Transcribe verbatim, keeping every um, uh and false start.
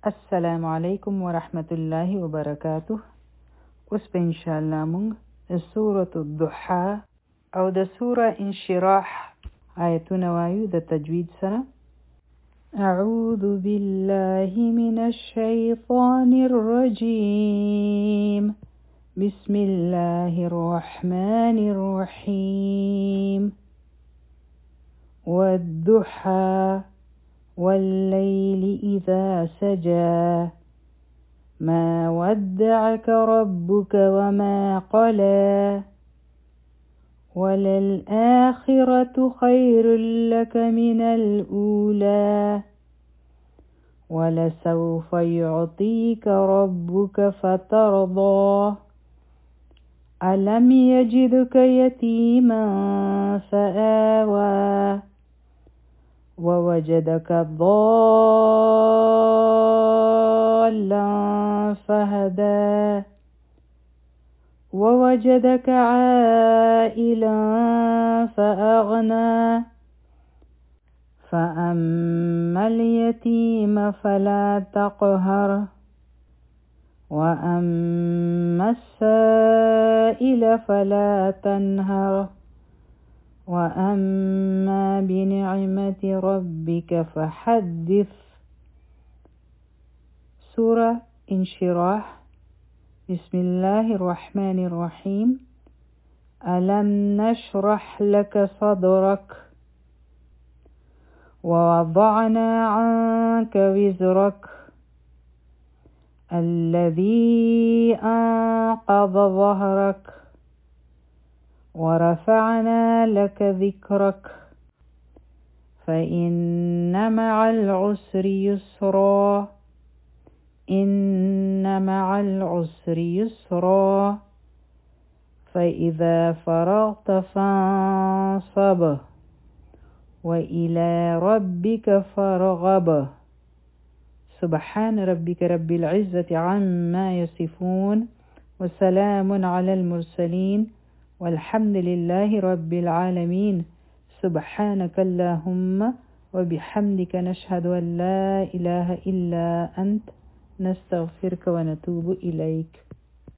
السلام عليكم ورحمة الله وبركاته. اوس به انشاءالله مونږ د سورة الضحى او د سوره انشراح آیتونه وایو د تجوید سره. أعوذ بالله من الشيطان الرجيم بسم الله الرحمن الرحيم والضحى والليل إذا سجى ما ودعك ربك وما قلى وللآخرة خير لك من الأولى ولسوف يعطيك ربك فترضى ألم يجدك يتيما فآوى ووجدك ضالا فهدى ووجدك عائلا فأغنى فأما اليتيم فلا تقهر وأما السائل فلا تنهر وأما بنعمة ربك فحدث. سورة انشراح. بسم الله الرحمن الرحيم. ألم نشرح لك صدرك ووضعنا عنك وزرك الذي أنقض ظهرك ورفعنا لك ذكرك فإن مع العسر يسرا إن مع العسر يسرا فإذا فرغت فانصب وإلى ربك فارغب. سبحان ربك رب العزة عما يصفون وسلام على المرسلين والحمد لله رب العالمين. سبحانك اللهم وبحمدك نشهد أن لا إله إلا أنت نستغفرك ونتوب إليك.